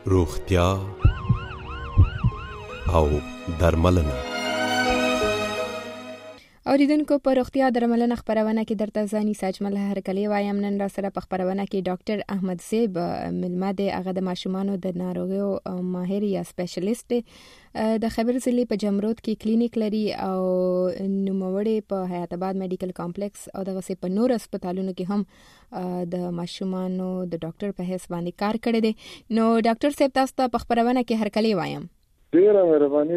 روغتیا او درملنه. اوریدونکو په روغتیا درملنه خبرونه کې درته ځاني ساجمل هرکلی وایم. نن را سره په خبرونه کې ډاکټر احمد زیب ملما دی. هغه د ماشومانو د ناروغیو ماهر یا سپیشلیست دی. د خبر ضلع په جمرود کې کلینیک لري او نوموړی په حیات آباد میډیکل کمپلیکس او دغه سي په نور هسپتالونو کې هم د ماشومانو د ډاکټر په حیث باندې کار کړی دی. نو ډاکټر صاحب تاسو ته په خبرونه کې هرکلی وایم. ډیره مهرباني.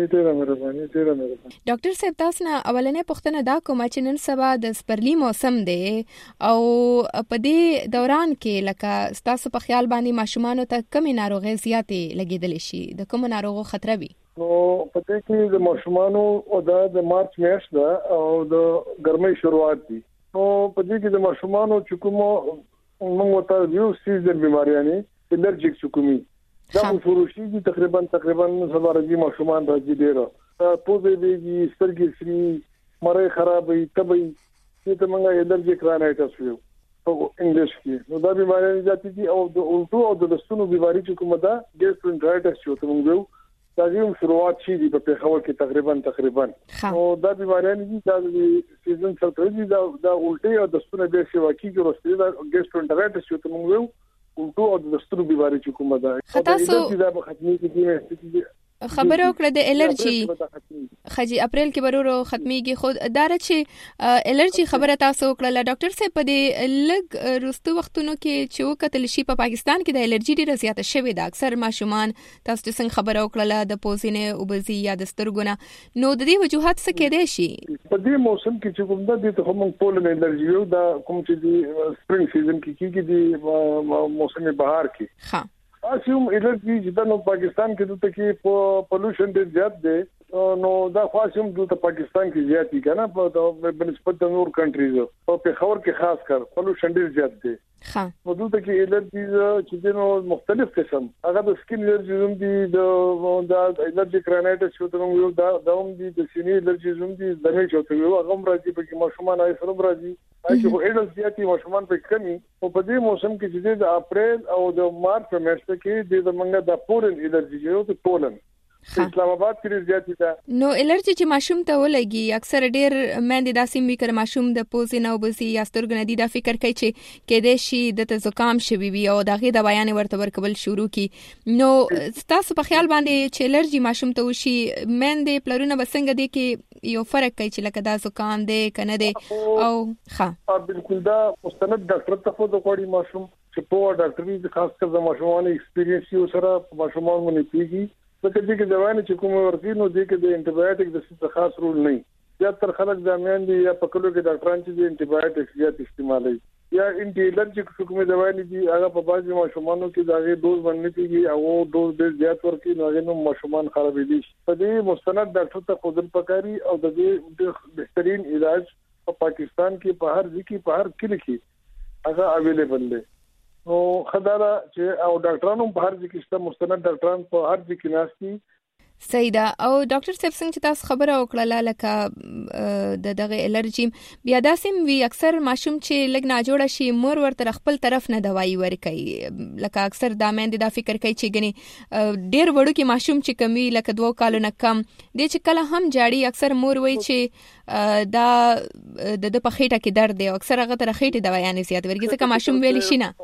ډاکټر صاحب تاسو نه اولنې پوښتنه دا کوم چې نن سبا د سپرلی موسم دی او په دې دوران کې لکه تاسو په خیال باندې ماشومانو ته کومې ناروغۍ زیاتې لګیدل شي، د کوم ناروغو خطر وي؟ نو پته کې د ماشومانو او د مارچ میاشت ده او د ګرمۍ شروعات دي. نو پته کې د ماشومانو چې کوم موږ ته یو سیزن بیماریانه الرجیک چکومي دا شروعي دي تقریبا سبا راځي ماشومان راځي ډیره پوزې دیږي، سترګې سري، مړې خرابې، تبې چې ته موږ الرجیک رانایټس ویو په انګلیش کې. نو دا بیماری ذاتي دي او د اولټو او د لستونو بیماری چې کومه ده ګیسټرونټرایټس چې ته موږ ویو دا یو شروعات شي دي په پیښور کې تقریبا او دا بیماری دي دا سیزن څلور دي دا اولټي او د لستونو به شي واقعي کې ورسته دا ګیسټرونټرایټس چې ته موږ ویو اولټو او د لستونو بیماری چې کومه ده دا به ختمي کیږي. خبره وکړه د الرجی خجی اپریل کې برورو ختميږي. خو دار چې الرجی خبره تاسو وکړه ډاکټر صاحب په دې لګ رستو وختونو کې چې وکتل شي په پاکستان کې د الرجی ډیره زیاته شوې ده. اکثر ماشومان تاسو څنګه خبره وکړه د پوزینه وبزي یا د سترګونه، نو د دې وجوهات څه کېدای شي؟ په دې موسم کې چې کوم د ته هم پولن الرجی یو دا کوم چې د سپرینګ سیزن کې کېږي د موسم بهار کې. ها اسوم الرجی چې د پاکستان کې دلته کې پولوشن ډیر زیات دی نو دا خاصم دلته پاکستان کې زیات دي کنه په بنسبت د نور کنټریز او په خبر کې خاص کر پولوشن ډیر زیات دی. ها په دلته کې الرجی چې د مختلف قسم هغه د سکین الرجی هم دي د الرجیک رانایټس چې ته یو دا هم دي د سینې الرجی هم دي دغه چې ته یو هغه راځي په کې ماشومان آی سره راځي چې په اډل زیاتي ماشومان په کمی او په دې موسم کې چې د اپریل او د مارچ په میاشت کې د منګه د پولن الرجی یو ته پولن اسلام آباد کې زیاتې ده. نو الرجی چې ماشوم ته ولګي اکثر ډیر مېندې داسې وی کړ ماشوم د پوزې نه وبسي یا سترګې نه دي دا فکر کوي چې کېدې شي د زکام شوي وي او دغه د بیان ورته ورکول شروع کی. نو تاسو په خیال باندې چې الرجی ماشوم ته وشي مېندې پلرونه بسنګ دي کې یو فرق کوي چې لکه دا زکام دی کنه دی او ها بالکل دا مستند ډاکټر ته خو د کوړی ماشوم چې په ډاکټري خاص کر د ماشومان ایکسپیرینس یو سره ماشومان باندې پیږي لکه دې کې دوايانې چې کوم ورته نو دې کې د انټي بایوټیک د څه خاص رول نه یا تر خلک ځامن دي یا پکلو کې ډاکټران چې د انټي بایوټیک زیات استعمالوي یا انټي الرجیک کوم دوايانې دي هغه په بعضي ماشومانو کې داغه ډوز باندې کېږي او ډوز ډېر زیات ورکړي نو هغه ماشومان خرابې دي. په دې مستند ډاکټر ته خودل پکاري او د دې بهترین علاج په پاکستان کې په هر ځای کې په هر کلی کې هغه اویلیبل دی. نو خدای چې او ډاکټرانو په هر ځای کې شته مستند ډاکټران په هر ځای کې ناشتي. سیدا او ډاکټر صاحب څنګه چې تاسو خبره وکړه لکه د دغه الرجی بیا داسې وی اکثر ماشوم چې لګ نه جوړ شي مور ورته خپل طرف نه دوايي ورکي لکه اکثر د مېند دا فکر کوي چې غني ډیر وړو کې ماشوم چې کمی لکه 2 کالو نه کم د چې کله هم جاړي اکثر مور وای چې دا د پخېټه کې درد دی او اکثر هغه تر خېټه دوايانې زیات ورګي ځکه ماشوم ویل شي نه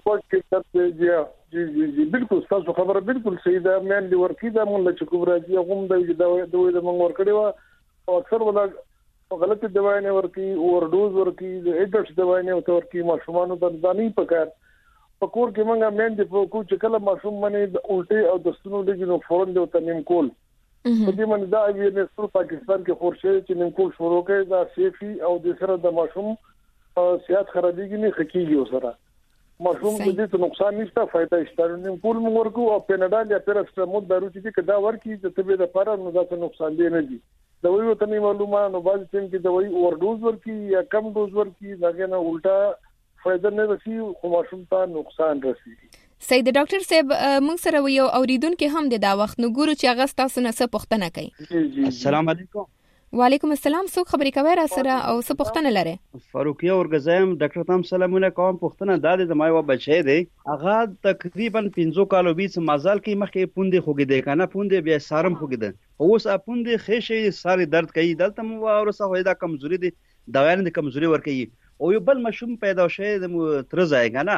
جی بالکل تاسو خبره بالکل صحیح ده. مېن دی ورکی دا مونږ چې کوم راځي هغه د دوی د مونږ ورکړي او اکثر ولا غلط دوايي نه ورکی اور ډوز ورکی د ایډرس دوايي نه ورکی ماشومان د ځاني پکار پکور کې مونږه مېن دی په کو چې کله ماشوم باندې الټي او د ستونو لګي نو فورن دی ته نیم کول په دې باندې دا اویرنس په پاکستان کې خورشه چې نیم کول شروع کړي دا سیفي او د سره د ماشوم صحت خرابېږي نه خکېږي سره ماشوم دې ته نقصان نشته فائدہ شته. نیم کول موږ ورکو او پیناډال یا پیراسټامول دارو چې کدا ورکی د طبي لپاره نو دا څه نقصان دی نه دي. دوی وته نه معلومه نو باز چې دوی اور ډوز ورکی یا کم ډوز ورکی دغه نه الټا فائدہ نه رسي خو ماشوم ته نقصان رسي. سید ډاکټر صاحب موږ سره یو اوریدونکو هم د دا وخت نو ګورو چې هغه تاسو نه څه پوښتنه کوي. السلام علیکم. وعلیکم السلام. څوک خبرې کوي را سره او څه پوښتنه لري؟ فاروقیه ورګزایم ډاکټر تام سلامونه کوم. پوښتنه دا ده د ما یو بچی دی هغه تقریبا 5 کالو بیس مازال کې مخکې پوندې خوګیدې کنه پوندې بیا سارم خوګیدې اوس پوندې خېشې ساري درد کوي دلته مو ورسه وای دا کمزوري دي دغه کمزوري ور کوي او یو بل مشوم پیدا شوی د تر ځای کنه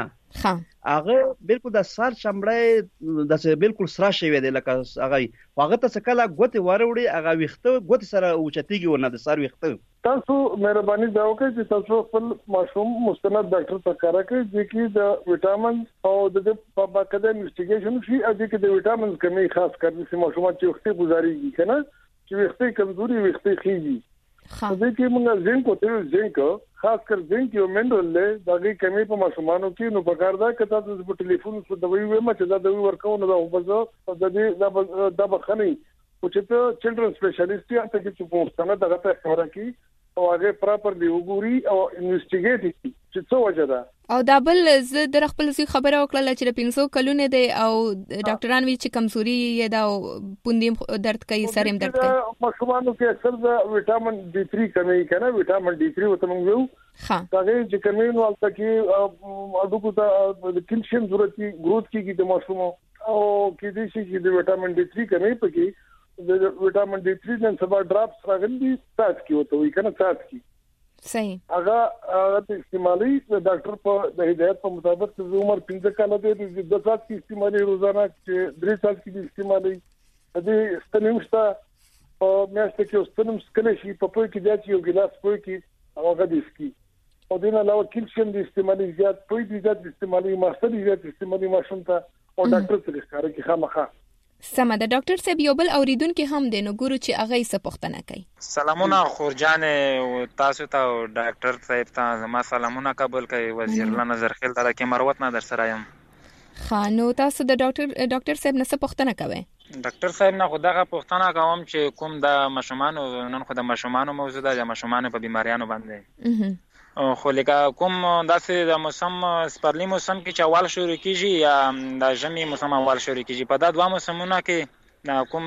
هغه بالکل د سر چمړې د بالکل سره شوی دی لکه هغه ته کله غوته وروړي هغه وخته غوته سره اوچتيږي ونه د سر وخته. تاسو مهرباني دا وکړئ چې تاسو خپل ماشوم مستند ډاکټر ته کار کوي چې د وټامین او د په باقاعده انویسټیګیشن شي او چې د وټامین کمی خاص کر چې ماشومان چې وخته گزاريږي کنه چې وخته کمزوري وخته خيږي دې کې موږ زنک او زنک خاص کر زنک او منرال له دغه کمی په ماشومانو کې نو پکار دا چې تاسو په ټلیفون سره دوی وایم چې دا دوی ورکو نو دا وبزو د دې دا بخني او چې ته چلډرن سپیشلیست یا ته چې پوښتنه دغه ته خبره کی او هغه پراپرلی وګوري او انویسټیګیټ کی چې څه وجه ده. او دا بل زه د خپل ځای خبره وکړه چې 500 کلونه دی او ډاکټران وی چې کمزوري یې دا پوندې درد کوي سرم درد کوي ماشومانو کې اکثر د وټامین D3 کمی کنه وټامین D3 وته موږ یو دا چې کمی نو البته کې اډوکو ته د کیلشیم ضرورت کی گروث کیږي د ماشوم او کې دې شي چې د وټامین D3 کمی پکې د وټامین D3 نن سبا ډراپس راغلي سات کی وته وی کنه سات کی صحیح هغه د استعمالي د ډاکټر په د هدایت په مطابق د عمر 15 کال دی د 10 سال کې استعمالي روزانه چې 3 سال کې استعمالي د ستنیمشتا او میاشت کې ستنیم سکل شي په پوي کې ځي یو ګلاس پوي کې هغه د اسکی او دینه علاوه کیلشیم د استعمالي زیات پوي د زیات استعمالي ماستر زیات استعمالي ماشوم ته او ډاکټر سره ښکارا کې خامخا سمه ده. ډاکټر صاحب یو بل اوریدونکو هم دی نو ګورو چې هغه څه پوښتنه کوي. سلامونه خورجان تاسو ته ډاکټر صاحب ته زما سلامونه قبول کوي. وزیر الله نظر خیل دلته کې مروت نه در سره یم. خانو تاسو د ډاکټر صاحب نه څه پوښتنه کوي؟ ډاکټر صاحب نه خدغه پوښتنه کوم چې کوم د مشمانو نن خو د مشمانو موضوع ده د مشمانو په بیماریانو باندې خو لکه کوم داسې د موسم سپرلی موسم کې چې اول شروع کیږي یا د ژمي موسم اول شروع کیږي په دا دوه موسمونو کې کوم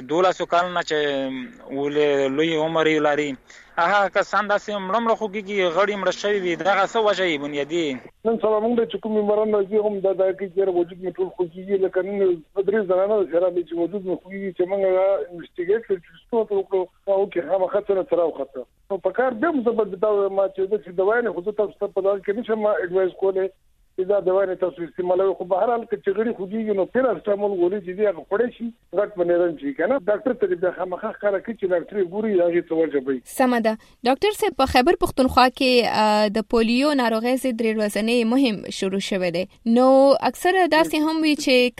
12 کال نه چې ول لوی عمر لري هغه کسان داسې مړمړ خوږي غړي مړ شوی وي دغه څه وجه یې بنیادی نن سلام موږ چې کوم مران راځي هم دا کې چې وجود میټول خوږي لکه نن بدري زنانه سره چې وجود خوږي چې موږ انویسټیګیټ کړو څه وکړو او کې هم خطر سره وخته نو په کار به مزبر دا ما چې د دوايانه خو تاسو په دغه کې نشم اډوایس کوله دا دوايانه تاسو استعمالوي خو بهر حال کې چغړي خوږي نو پیراسټامول غوړي چې دی هغه پړې شي غټ بنیرن شي کنه ډاکټر ته د خامخا ښکارا کې چې ډاکټر ګوري هغه څه ورجبي. سمه ده. ډاکټر صاحب په خیبر پختونخوا کې د پولیو ناروغي ضد ورځنې مهم شروع شوه دی نو اکثره داسې هم وی چې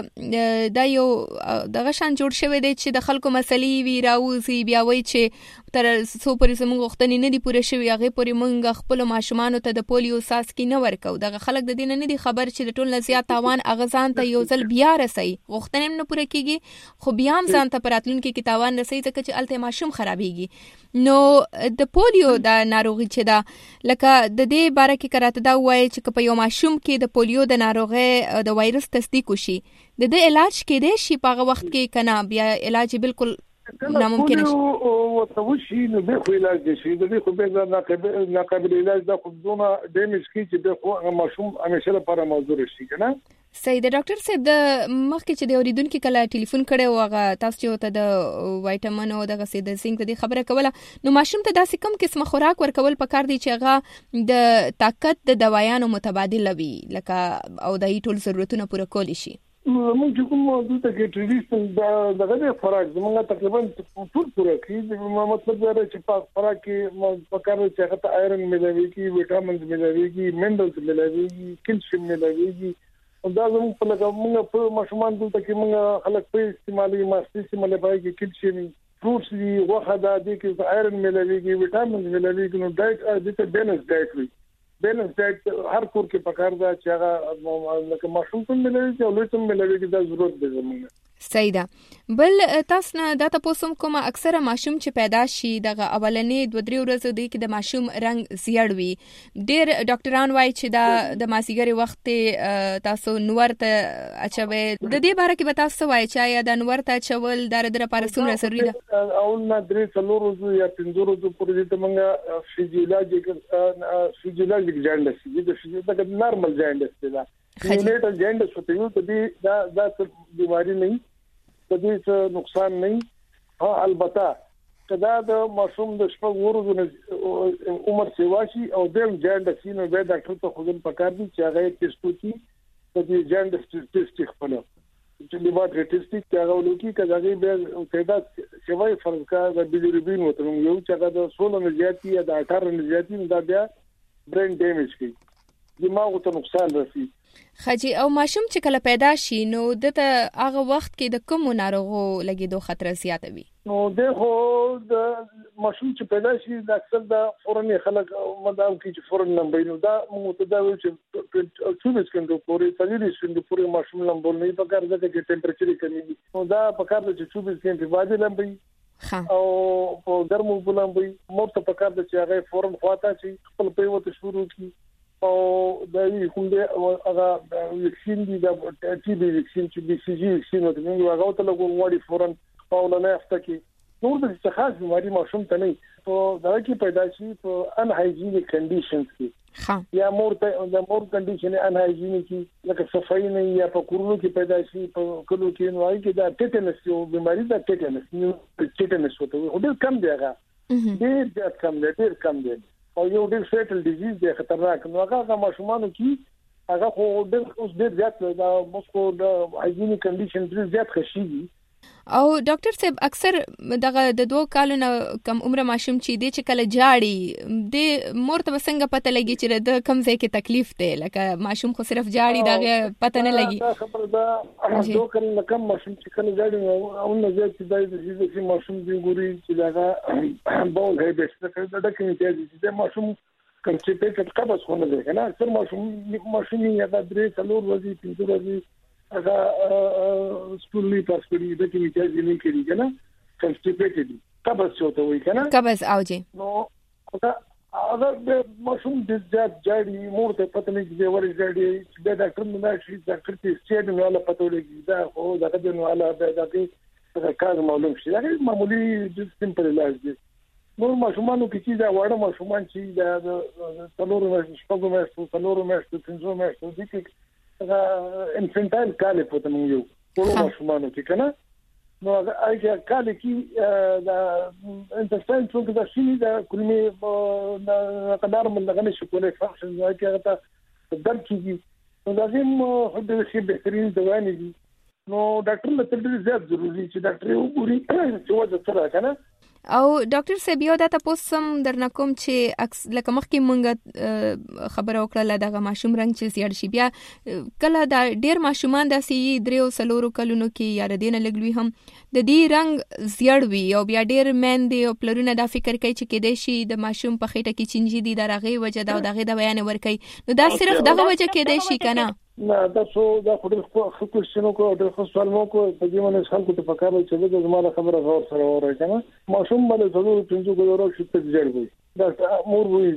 کله دا یو دغه شان جوړ شوی دی چې د خلکو مسلې وی راوځي بیا وی چې تر څو پرې زموږ وختنی نه دی پوره شوی هغه پرې مونږ خپل ماشومان ته د پولیو ساس کې نه ورکو دغه خلک د دین نه دي خبر چې د ټول نزيات تاوان اغزان ته یو ځل بیا رسي وختنیم نه پوره کیږي خو بیا هم ځان ته پراتلون کې تاوان رسي ځکه چې الته ماشوم خرابيږي نو د پولیو د ناروغي چې دا لکه د دې باره کې کراته دا وایي چې په یو ماشوم کې د پولیو د ناروغي د وایرس تصدیق وشي د دې علاج کې دی شي په وخت کې کنه بیا علاج بالکل ناممکن شي او توشي نو به خو علاج شي د دې خو به ناقابل علاج د خودونه ډیمیج کی چې د خو ماشوم همیشه لپاره موضوع شي کنه. سید ډاکټر صاحب د مخکې چې د اوریدونکو کله ټلیفون کړي واغه تاسو چې ته د وایټامین او د غسید زنک د خبره کوله نو ماشوم ته داسې کم قسمه خوراک ورکول پکار دي چې هغه د طاقت د دوايانو متبادل وي لکه او د ټول ضرورتونو پوره کول شي. موږ کوم دلته کې ټریډیشنل دغه خوراک زموږ تقریبا ټول پوره کیږي مطلب دا چې په خوراک کې پکاره چې هغه ته آیرن ملويږي وټامینز ملويږي منرالز ملويږي کیلشیم ملويږي دا زموږ په لګا موږ په ماشومان دلته کې موږ خلک په استعمالي ماستي استعمالي پایږي کیلشیم فروټس دي وخه دا دي کې آیرن ملويږي وټامینز ملويږي نو ډایټ د بیلنس ډایټ وي بیلنس ډایټ هر کور کې پکار دا چې هغه لکه ماشوم ته ملوي او لوی ته ملوي دا ضرورت دی زموږ. صحیح ده. بل تاسو نه دا تاسو کومه اکثره ماشوم چې پیدا شي دغه اولنې 2-3 ورځې دی کې د ماشوم رنگ زیړ وي. ډېر ډاکټران وایي چې دا د ماسیګری وخت تاسو نور ته اچوي. د دې باره کې به تاسو وایي چې یا د نور ته چول د لپاره څومره ضروري ده؟ اول نه 3 ورځې یا 5 ورځې پورې د منګه فیزیولوژیک جاندس دي د فیزیولوژیک نارمل جاندس ده. نیونیټل جاندس ته یو ته دا بیماری نه د دې نقصان نه. البته کدا د ماشوم د شپږ ورځې عمر سیواشي او د جاندس نو به ډاکټر ته خودن پکار دي چې هغه ټیسټ وکړي د دې جاندس ټیسټ خپل چې لیبارټری ټیسټ هغه ولکې کدا به تعداد شوی فرض کا د بیلیروبین وته یو چې هغه د 16 نه زیاتی یا د 18 نه زیاتی دا بیا برین ډیمیج کوي، دماغ ته نقصان رسي. خجی او ماشوم چې کله پیدا شي نو دته هغه وخت کې د کوم ناروغو لګیدو خطر زیات وي؟ نو دغه د ماشوم چې پیدا شي د اکثر د فورني خلک مدام کې چې فورن نمبر نو دا متداول چې 24 غنټو پورې 30 غنټو پورې ماشوم لمبول نه پکار ده چې ټمپریچر کمی نو دا پکار ده چې 24 غنټې بعد لمبي او په ګرمو بلمبي مرته پکار ده چې هغه فورن خواته چې خپل پیوته شروع کی او د کوم دی هغه ویکسین دی د ټي بي ویکسین چې بي سي جي ویکسین ورته موږ هغه ته لګو وړي فورن په ولنه هفته کې نور د څخاص بیماری ماشوم ته نه په دا کې پیدا شي په ان هایجینیک کنډیشنز کې یا مور کنډیشن ان هایجینیک کې لکه صفائی نه یا په کورونو کې پیدا شي په کلو کې نو هغه کې دا ټیټنس یو بیماری دا ټیټنس وته ډېر کم دی هغه ډېر کم دی او یو ډېر فیټل ډیزیز دی خطرناک نو هغه ماشومانو کې هغه خو ډېر زیات د مسکو د هایجینیک کنډیشن ډېر زیات خشيږي. او ډاکټر صاحب اکثر دغه د 2 کالو نه کم عمر ماشوم چې دی چې کله جاړي د مور ته څنګه پته لګي چې د کم ځای کې تکلیف دی لکه ماشوم خو صرف جاړي دغه پته نه لګي؟ خبر دا 2 کال کم ماشوم چې کله جاړي او نه زیات دی چې ماشوم دی ګوري چې دا بول هي بس دا کوي چې ماشوم کنسټیپیټډ قبض خونه دی کنه اکثر ماشوم یا د 3 ورځې 5 ورځې هغه سپورلی پاسپوري د کې میځي نه کېږي کنه کنسټیپیټډ قبض شوته وي کنه قبض اوجي نو هغه د ماشوم د جاړي مور ته پته نه کیږي ورې جاړي د ډاکټر نه شي ډاکټر ته سټیډ نه ولا پته لګي دا خو دا د نو ولا دا کې کار معلوم شي دا معمولی د سمپل علاج دی. نو ماشومانو کې چې دا وړه ماشومان چې دا تلورو مېشتو 5 مېشتو د کې انفنټایل کال په تمو یو ټول ماشومانو کې کنه نو هغه کال کې دا انټرسټاین څنګه دا شي دا کلمې دا قدر من لغنه شکولې فاکشن دا کې هغه درد کیږي نو دا هم د شي بهترین دوايان دي. نو ډاکټر له تل زیات ضروري چې ډاکټر وګوري چې وځه سره کنه. او ډاکټر صاحب یو دا تاسو هم درنه کوم چې لکه مخکې مونږ خبره وکړه دغه ماشوم رنگ چې زیړ شي بیا کله دا ډیر ماشومان داسې 3 کلونو کې یا د دینه لګوي هم د دې رنگ زیړ وي او بیا ډیر مېندې او پلرونه دا فکر کوي چې کېدې شي د ماشوم په خېټه کې چنجي دي درغه وجه دا دغه د بیان ور کوي نو دا صرف دغه وجه کېدې شي کنه نه دا خو کوششونو کو د سوال مو کو په دې باندې خلکو ته پکاره چې د زموږ خبره غور سره وره کنه ماشوم باندې ضرور پنځو ګورو چې تجربه وي دا مور وی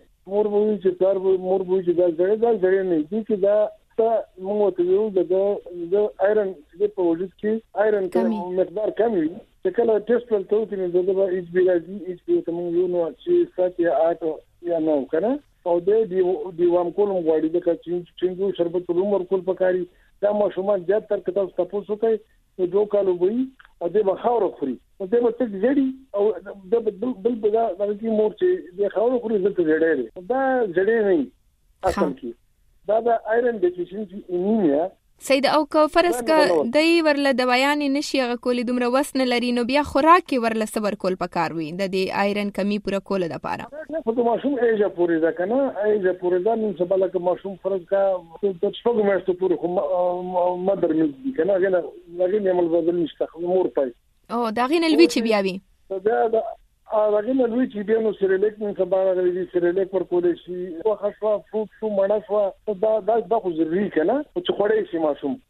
چې کار مور وی چې دا ځړې نه دي چې دا موږ ته یو د آیرن په وجود کې آیرن مقدار کم وي چې کله ټیسټ ولته چې د ایچ بي راځي ایچ بي ته موږ یو نو چې 7 یا 8 یا 9 کنه او د دیوام کولم غواړي د چنجو شربت په عمر کول پکاري دا ماشومان زیات تر کتاب تاسو کوي نو 2 کالو وي او د بخاور خوري او د مت زړی او د بل بل دا د مور چې د خاور خوري زړه زړی دا زړی نه اصل کې دا د آیرن ډیفیشنسي انیمیا سید او که فرض کا دای ورله دوايان نشي غ کولې دومره وسن لري نو بیا خوراک ورله صبر کول پکار وي د دې آیرن کمی پوره کول د پاره نه په ماشوم ایجا پوری دا کنه ایجا پوری دا نن سبا لکه ماشوم فرض کا د شپږ میاشتو پوری مدر مې کنه هغه نه عمل بدل نشته مور پای او دا غین الوی چې بیا وي دا هغه نه لوي چې بیا نو سریلیک نن سبا غوړي سریلیک پر کولې شي او خاصه فروټ شو مڼه شو دا خو ضروري کنه چې خوړې شي ماشوم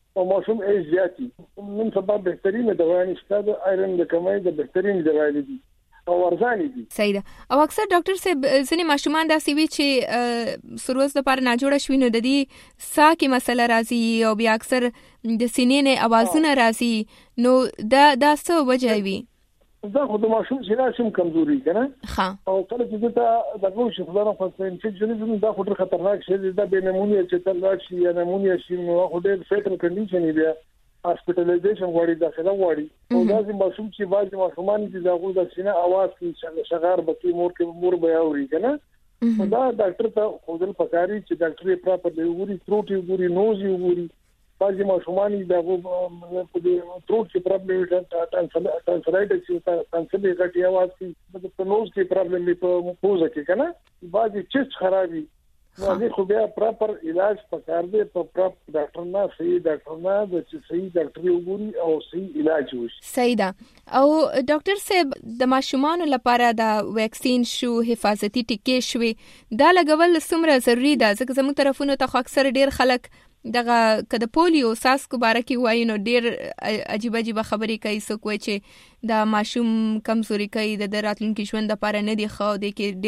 او ماشوم ایج زیاتی نن سبا بهترینه دوايان شته د آیرن د کمای د بهترین دوايان دي او ارزانه دي. صحیح ده. او اکثر ډاکټر صاحب ځینې ماشومان داسې وي چې سروز د پر نه جوړ شوی نو د دې ساه کې مسله راځي او بیا اکثر د سینې نه اوازونه راځي نو دا څه وجه وي؟ دا خو د ماشوم سینې کمزوري کنه ها او کله چې دا د ګوښ خدانه په انفیکشن دا خو ډېر خطرناک شی دی. دا به نمونیا چې تل شي یا نمونیا شي نو خو ډېر فیټل کنډیشن دی هاسپټلایزیشن غواړي داخله غواړي او دا چې ماشوم چې باز ماشومان چې داغو د سینې आवाज کې شغار بکی مور بیا اوري کنه دا ډاکټر ته خودل پکاري چې ډاکټر یې پراپر وګوري تروټ وګوري نوز وګوري باز ماشومان داغو په تروټ کې پرابلم ټانسلایټس چې ټانسل یې غټي आवाज کې په نوز کې پرابلم په پوزه کې کنه باز چست خرابي نو دې خو بیا پراپر علاج پکار دی په پراپر ډاکټر نه صحیح ډاکټر نه د صحیح ډاکټر وګوري او صحیح علاج وشي. صحیح ده. او ډاکټر صاحب د ماشومان لپاره د ویکسین شو حفاظتي ټیکې شوي دا لګول څومره ضروری ده؟ ځکه زموږ طرفونو ته اکثر ډیر خلک دغه کده پولیو ساسکو باره کې وایي نو ډیر عجیب خبرې کوي څوک وایي چې دا ماشوم کمزوري کوي د راتلونکي ژوند لپاره نه دی خو د کې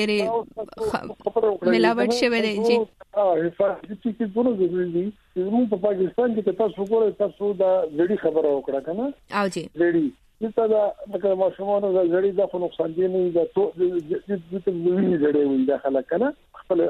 ډېر ملاوټ شوی دی چې حفاظتي ټیکې ضروري دي. زموږ په پاکستان کې تاسو وګورئ تاسو دا ځړي خبره وکړه کنه او جی ځړي دا د ماشومانو د ځړي د خو نقصان دی نه دا ته د ځړي وي داخله کنه خپل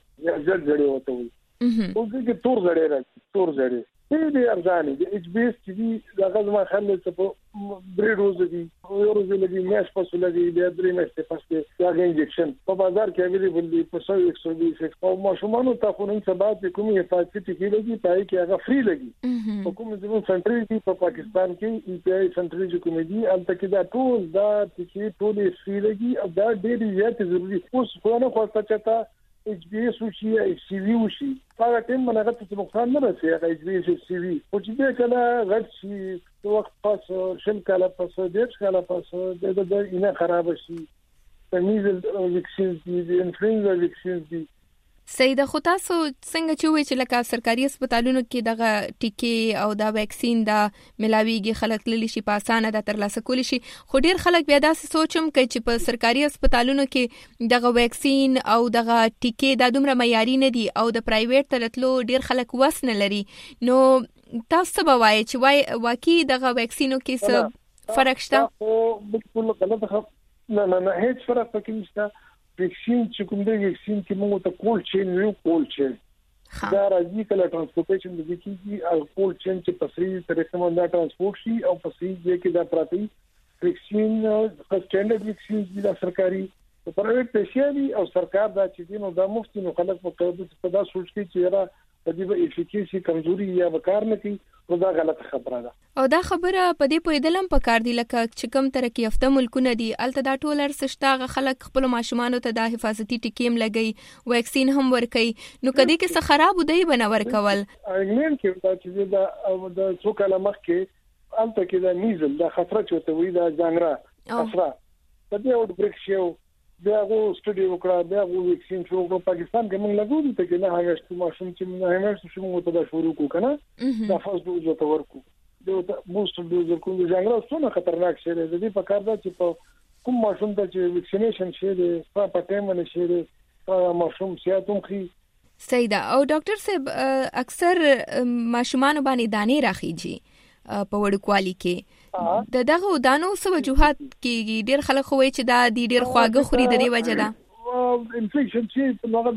ځړي وته وي او کې تور ځړي راځي تور ځړي دې ارزانه د ایچ بي اس دي دا غزما خلل ته په بري روز دي یو روز لګي میاش پسو لګي بیا درې میاشتې پسې دا انجکشن په بازار کې اویلیبل دي په 120 او ماشومانو ته خو نن سبا د کومي حفاظتي ټیکې لګي پای کې هغه فری لګي په کوم ځای سنټري دي په پاکستان کې ای پی آی سنټري چې کومې دي البته کې دا ټول دا ټیکې ټول فری لګي او دا ډېر زیات ضروري اوس خو نه خواسته چاته ایچ بی اس وشي ایچ سی وی وشي هغه ټیم باندې ته نقصان نه رسي هغه ایچ بی اس ایچ سی وی او چې کله غټ شي وخت پاس شل کاله پاس ډېر کاله پاس د اینه خراب شي تمیز ویکسین دي انفلوئنزا ویکسین دي. سیده خو تاسو څنګه چې وایي چې لکه سرکاري هسپتالونو کې دغه ټیکې او دا ویکسین دا ملاويږي خلک للی شي په اسانه د ترلاسه کولی شي خو ډیر خلک بیا داسې سوچم کوي چې په سرکاري هسپتالونو کې دغه ویکسین او دغه ټیکې دا دومره معیاري نه دي او د پرایویټ تلتلو ډیر خلک وس نه لري نو تاسو به وایي چې واقعي دغه ویکسینو کې څه فرق شته؟ او بالکل غلط نه هیڅ فرق پکې نشته. ویکسین چې کوم دی ویکسین کې موږ ته کول چین یو کول چین دا راځي کله ترانسپورټیشن د کیږي او کول چین چې پسې طریقې باندې ترانسپورټ شي او پسې کې دا پراتی ویکسین سټانډرډ ویکسین د سرکاري پرایویټ پیشي او سرکار دا چې دینو دا مفت نو خلک په دا سوچ کې چې را د دې افیکیسي کمزوري یا وکړ نه کی او دا غلط خبره ده او دا خبره په دې پویدلم په کار دی لکه چې کوم ترقی یافته ملکونه دي الته دا ټول ارسشتاغه خلک خپل ماشومان ته د حفاظتي ټیکیم لګي ویکسین هم ورکي نو کدی کې څه خراب دی بنور کول انګلند کې دا چې دا د څو کاله مخکې الته کې دا میزل دا خطر چوته وي دا ځانګړه خطر په دې اوټ بریک شو بیا غو سټډي وکړه بیا غو ویکسین شو په پاکستان کې موږ لګو دي ته نه هغه ماشوم چې نه هغه شو موږ ته دا شروع کو کنه دا فاست ډوز ته ورکو دا بوستر ډوز کوم ځانګړی څونه خطرناک شی دی د دې په کار دا چې په کوم ماشوم ته چې ویکسینیشن شي دی په ټایم باندې شي دی ماشوم سیاتوم خي سیدا او ډاکټر صاحب اکثر ماشومان باندې دانې راخیږي په وړوکوالي کې د دغه دانو څه وجوهات کې ډیر خلک خوي چې دا ډیر خواږه خوري د دې وجه ده انفیکشن چې نوغه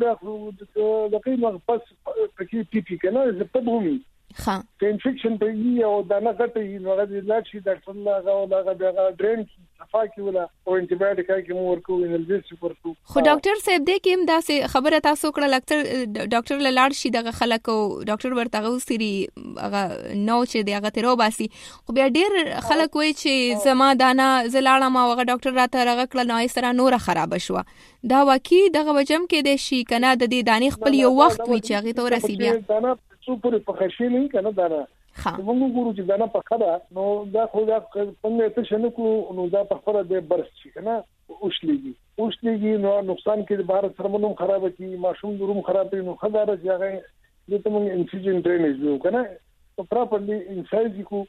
د قیمه پس پکې ټیپی کنه زه په بومي ها انفیکشن په یو دانه غټي نوغه د لاټشي ډاکټر لاغه دغه ډرین صفا کی ولا او انټي بایوټیک کې مور کو انرجی ورکو خو ډاکټر صاحب دې کې هم دا خبره تاسو کړه لکه ډاکټر لاړ شي دغه خلک او ډاکټر ورته وسري هغه نو چې دغه تیرو باسي خو بیا ډیر خلک وایي چې زما دانا زلاړه ما هغه ډاکټر راته رغه کړل نو سره نور خراب شو دا واقعي دغه وجم کې د شي کنه د دې دانې خپل یو وخت وی چې هغه ته ورسي بیا دانا څو پورې په خشي نه کنه دانا موږ ګورو چې دانا په خدا نو دا خو دا څنګه ته شنو کو نو دا په خبره د برس شي کنه اوښلېږي نو نقصان کې د بهر سره مونږ خراب کی ماشوم روم خراب نو خدای راځي هغه د ته موږ انفیوژن ډرینیج نو کنه پراپرلی انسایز کو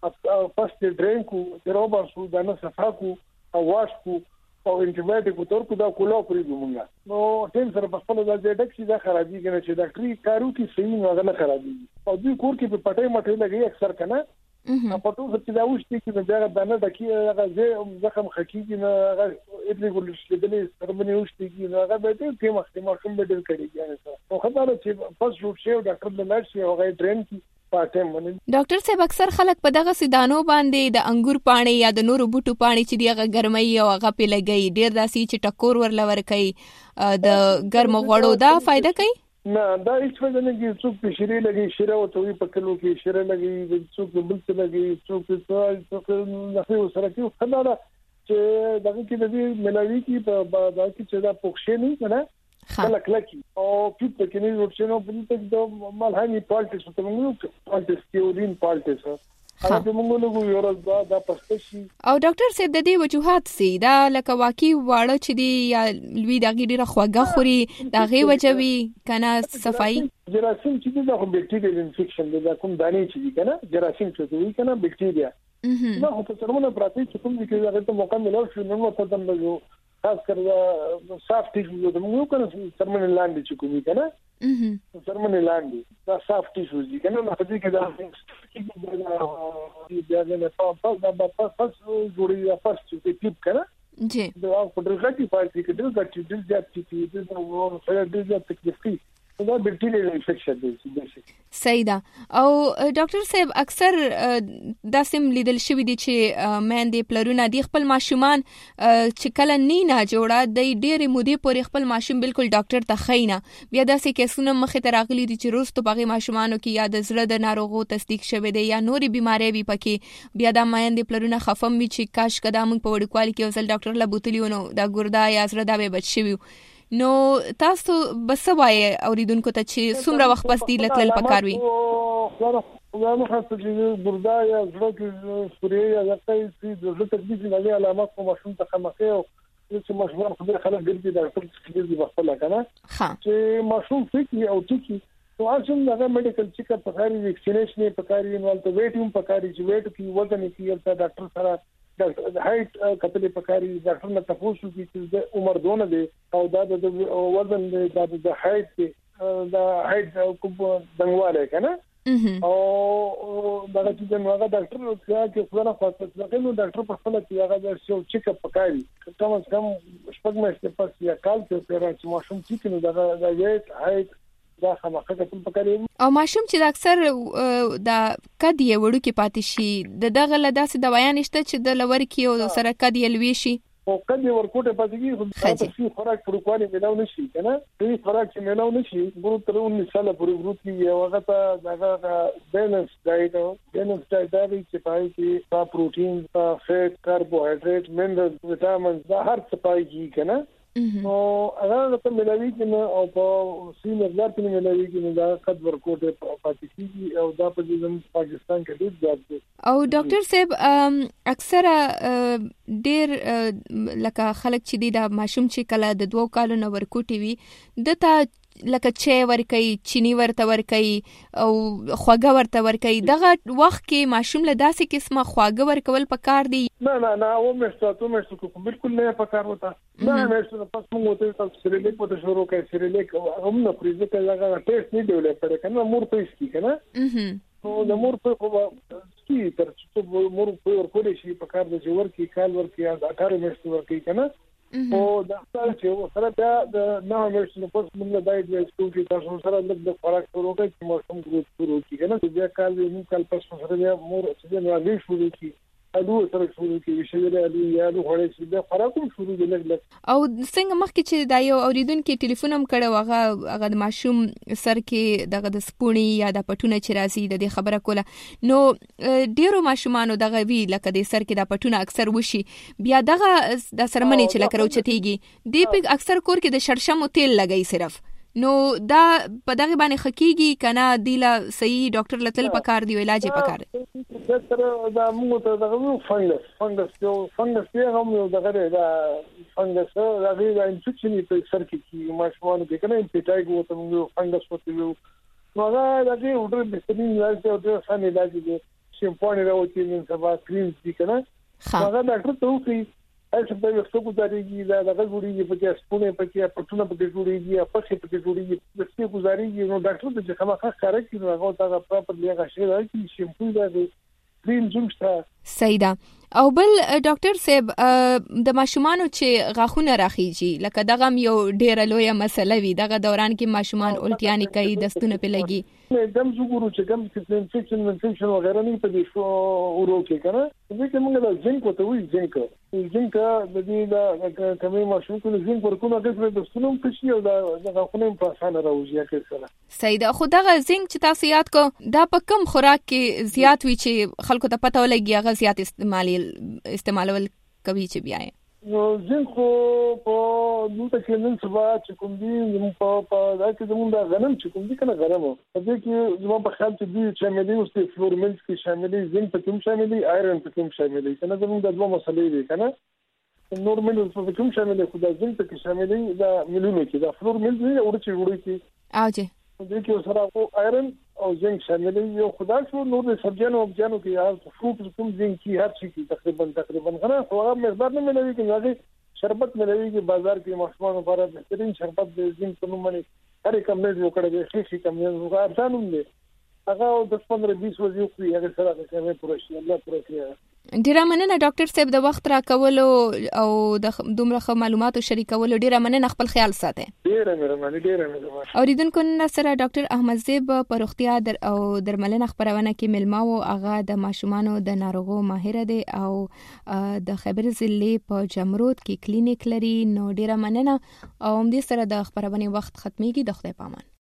پس ډرین کو روبا سو دانه صفا کو او واش کو او انټیبیوټیک تور کو دا کولا پرې ګمونګه نو ټیم سره په خپل د ډیټکس دا خرابې کنه چې ډاکټري کارو کې صحیح نه خرابې او دوی کور کې په پټې مټې لګي اکثر کنه په ټول څه دا وشتي چې دا دانه دکی هغه زخم خکېږي نه هغه اټلی ګول شلدلې سرمنې وشتي کې نه هغه به ته مخکې ماشوم به ډېر کړي یعنی څه خو خبره چې پس روټ شي ډاکټر د لار شي هغه ټرین کی ډاکټر صاحب اکثر خلک په دغه سیدانو باندې د انګور پاڼې یا د نورو بوټو پاڼې چې دیغه ګرمۍ او هغه په لګي ډیر داسي چې ټکور ورلور کوي د ګرم غوړو دا فائدہ کوي نه دا هیڅ فائدہ نه کوي څوک په شری لګي شره او توي په کلو کې شره لګي څوک بل څه لګي څوک نه سره کې خدای چې دغه کې د ملاوي کې په دا کې چې دا پوښښ نه کنه خلک لکي او پیټ کې نه ورچنو په دې ته مالهاني پالټس ته موږ پالټس کیورین پالټس هغه موږ له یو دا پستشي او ډاکټر صاحب د دې وجوهات سي دا لکه واقعي واړه چې دی یا لوی دغه ډیره خوګه خوري دغه وجوي کنه صفائی جراثیم چې دا بیکټیریل انفیکشن دا کوم دانه چې کنه جراثیم چې وي کنه بیکټیریا نو په سرمنه پراتی چې کوم کې هغه ته موقع ملو شو نو ته دمو خاص کر صاف ټیشو د موږ کنه سرمنه لاندې چې کومي کنه سرمنه لاندې دا صاف ټیشو دي کنه نو په دې کې دا بیا نه پاس جوړي پاس چې ټیپ کنه جی دا په درګه فایل کې د ګټي د ځاتې د نو سره د ځاتې دا بیکټیریل انفیکشن دی صحیح ده او ډاکټر صاحب اکثر دا سم لیدل شوی دي چې مېندې پلرونه د خپل ماشومان چې کله نه جوړه د ډېرې مودې پورې خپل ماشوم بالکل ډاکټر ته خینه بیا داسې کیسونه مخې ته راغلي دي چې روز ته باغې ماشومانو کې یا د زړه د ناروغو تصدیق شوی دی یا نوري بيمارۍ وي پکې بیا دا مېندې پلرونه خفم وي چې کاش کدا موږ په وړوکوالي کې وسل ډاکټر لا بوتلیو نو دا ګردا یا زړه دا به بچ شي نو تاسو بس وای اوریدونکو ته چې څومره وخت پس دی لکل پکاروي دا نو خاصه چې ګردا یا زړه کې سوري یا دغه چې د تکلیف نه علامات په ماشوم ته خمخه او چې ماشوم خو خلک ګرځي دا ټول څه دي په خپل کنه چې ماشوم فکر او ټکی نو اصل دا میډیکل چیک اپ پکاري ویکسینیشن پکاري نو ته ویټ پکاري چې ویټ کی وزن کی ته ډاکټر سره هایټ کتلې پکاري ډاکټر نه تاسو چې عمر دونه دی او دا د وزن دا د هایټ دا هایټ کوم دنګواله کنه او دا چې نو هغه ډاکټر چې خو نه خاصه نو ډاکټر په خپل کې هغه د شو چیک اپ پکاري کم از کم شپږ میاشتې پس یا کال چې ماشوم چې نو دا ویټ هایټ دا خامخا ټول پکاري او ماشوم چې اکثر دا کدی وړو کې پاتې شي دغه لداسې دوايان نشته چې د لور کې او سره کدی لوي شي او کدی ورکوټه پاتې کیږي خو خوراک پروکوالي ملاو نشي کنه دې خوراک چې ملاو نشي ګورو تر 19 سال پورې ګروپ کې یو هغه ته دغه بیلنس ډایټ دا چې پای کې پروتین فیټ کاربوهایډریټ منرل وټامین دا هر څه پای کې کنه نو هغه ته ملاوي کنه او په سینر ځات نه ملاوي کنه دا قد ورکوټه پاتې کیږي او دا په دې پاکستان کې ډېر زیات دي او ډاکټر صاحب اکثر ډېر لکه خلک چې دی دا ماشوم چې کله د 2 کالو نو ورکوټي وي دته لکه چې ورکي چيني ورته ورکي او خواګه ورته ورکي دغه وخت کې ماشوم له داسې قسمه خواګه ورکول پکار دي نه او مې څه بالکل نه پکار وتا نه مې پس موږ ته سریلیک په شروع کې سریلیک هم نه پریزه کې هغه ټیسټ نه ډیولپ کړي کنه مور په اسکی کنه نو د مور په سکی تر څو مور په ورکول شي پکار د جوړ کې کال ور کې 18 میاشتې ور کې کنه او دا چې سره بیا د نه میاشتې په موږ د دایټ کې تاسو سره د خوراک شروع کړئ چې موږ ګروپ شروع کړو کنه بیا کال پس سره بیا مور چې نه لې شروع کی الو سره شروع کی وشي الو یا الو هغه چې د خوراکو شروع دی لګ او څنګه مخکې چې دا یو اوریدونکو ټلیفون هم کړو هغه د ماشوم سر کې دغه د سپونی یا د پټونه چې راځي د خبره کوله نو ډیرو ماشومانو دغه وی لکه د سر کې د پټونه اکثر وشي بیا دغه د سرمنې چې لکه راوچتيږي دی په اکثر کور کې د شړشمو تیل لګي صرف نو دا په دغه باندې حقيقي کنه دیلا صحیح ډاکټر لتل پکار دی علاج پکار دا موږ ته دغه فنګس یې هم یو دغه دا فنګس دا انفیکشن په سر کې ماشومان کې کنه انفیټایګ وته موږ فنګس وته هغه د دې وډر بهترین علاج دی او د ثاني علاج دی شیمپو نه راوتی نن سبا کریم دي کنه هغه ډاکټر ته وایي چې په یو څه گزارېږي دا دغه جوړیږي په کې سپونه په کې پټونه په کې جوړیږي په کې په کې جوړیږي د څه گزارېږي نو ډاکټر ته چې خامخا کار کوي نو هغه دا پراپر لیکه شي راځي شیمپو دا کریم جوړشته سیدا او بل ډاکټر صاحب د ماشومانو چې غاښونه راخیږي لکه دغه یو ډیره لویه مسله وي دغه دوران کې ماشومان الټیانې کوي دستونه په لګي دم زګورو چې کوم چې انفیکشن وغیرہ نه پدې شو ورو کې کنه چې موږ د زنک ته وایي زنک د دې دا کومه ماشوم کو زنک ورکونه د دستونو په شی او د غاښونو په اسانه راوځي کې سره سیدا خدغه زنک چې تاسو یاد کو دا په کم خوراک کې زیات وی چې خلکو ته پته ولګي هغه زیات استعمالول کوي چې بیا نو زنک په دلته کې نن سبا چې کوم دي په دا کې زموږ د غنم چې کوم دي کنه غنم په دې کې زموږ په خیال چې دي شاملې او ست فلورمنټ کې شاملې زنک په کوم شاملې آیرن په کوم شاملې کنه زموږ د دوه مسلې دي کنه نورمال په کوم شاملې خو د زنک کې شاملې دا مليونو کې دا فلورمنټ دی او چې وړي کې اوجه دې کې سره او آیرن او زنک شاملې یو خدای شو نور د سبزیانو او بجانو کې یا فروټ کوم زنک کې هر شي کې تقریبا غره خو هغه مقدار نه ملوي کې هغه شربت ملوي کې بازار کې ماشومان لپاره بهترین شربت د زنک په نوم باندې هر کوم نه جوړ کړی دی شي کوم نه هغه ځانوم دی هغه 10-15-20 ورځې کوي هغه سره کوي پوره شي الله پوره کوي ډیره مننه ډاکټر صاحب د وخت را کول او د دومره معلوماتو شریکول ډیره مننه خپل خیال ساتئ ډیره مهرباني اوریدونکو نن سره ډاکټر احمد زیب په روغتیا او درملنه خبرونه کې ملماو هغه د ماشومانو د ناروغو ماهر دی او د خیبر ضلع په جمرود کې کلینیک لري نو ډیره مننه او هم دې سره د خبرونه وخت ختميږي د خدای پامان